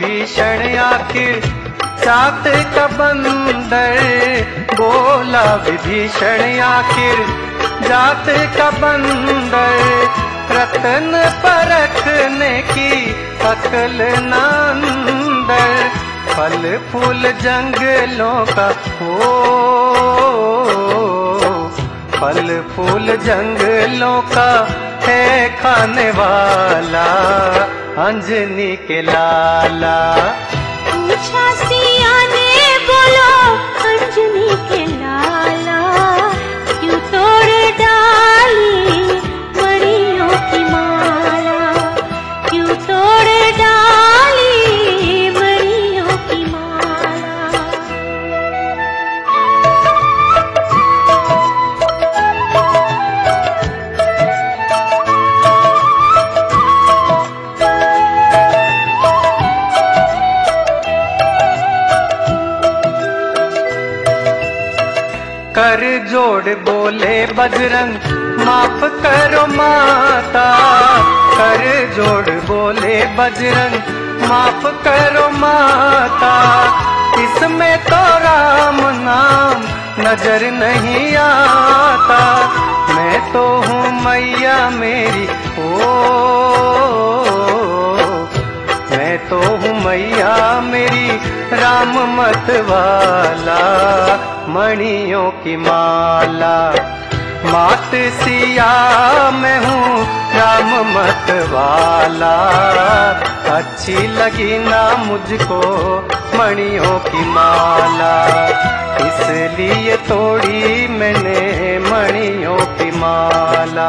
विभीषण आखिर जात का बंदर, बोला विभीषण आखिर जात का बंदर, रतन परखने की अकल नांदर, फल फूल जंगलों का हो, फल फूल जंगलों का है खाने वाला, अंजनी के लाला। पूछा सिया ने बोलो अंजनी के लाला, क्यों तोड़ डाली मणियों की माला, क्यों तोड़ डाली मणियों की माला। कर जोड़ बोले बजरंग माफ करो माता, कर जोड़ बोले बजरंग माफ करो माता, इसमें तो राम नाम नजर नहीं आता, मैं तो हूँ मैया मेरी ओ, मैं तो हूँ मैया मेरी राम मत वाला, मणियों की माला। मात सिया मैं हूँ राम मत वाला, अच्छी लगी ना मुझको मणियों की माला, इसलिए तोड़ी मैंने मणियों की माला।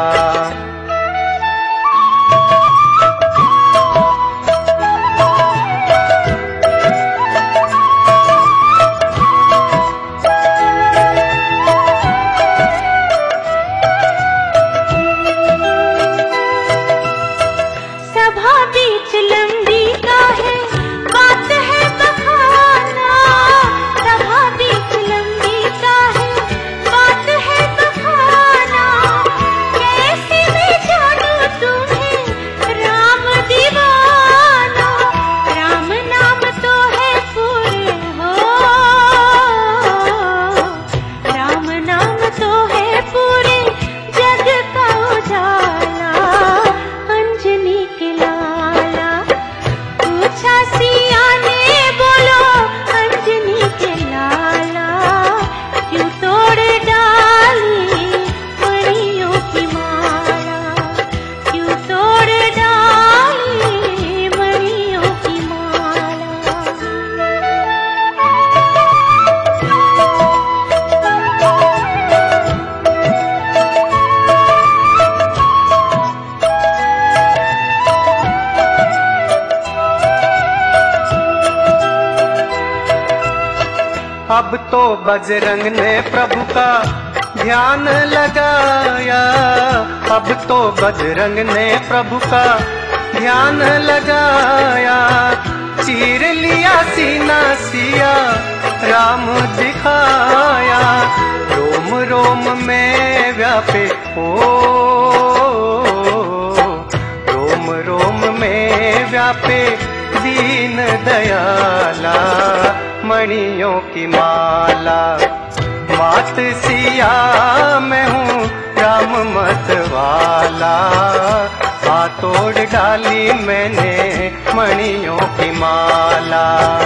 अब तो बजरंग ने प्रभु का ध्यान लगाया, अब तो बजरंग ने प्रभु का ध्यान लगाया, चीर लिया सीना सिया राम दिखाया, रोम रोम में व्यापे ओ, रोम रोम में व्यापे दीन दयाला, मणियों की माला। मात सिया मैं हूँ राम मत वाला, तोड़ डाली मैंने मणियों की माला।